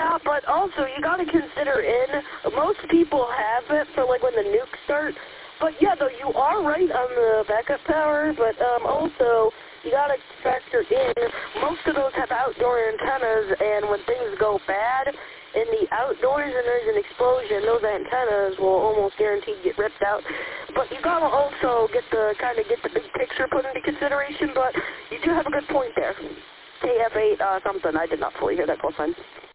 Yeah, but also you gotta consider most people have it for like when the nukes start. But yeah, though you are right on the backup power, but also you gotta factor in most of those have outdoor antennas, and when things go bad in the outdoors and there's an explosion, those antennas will almost guaranteed get ripped out. But you gotta also get the big picture put into consideration. But you do have a good point there. KF8 something. I did not fully hear that call sign.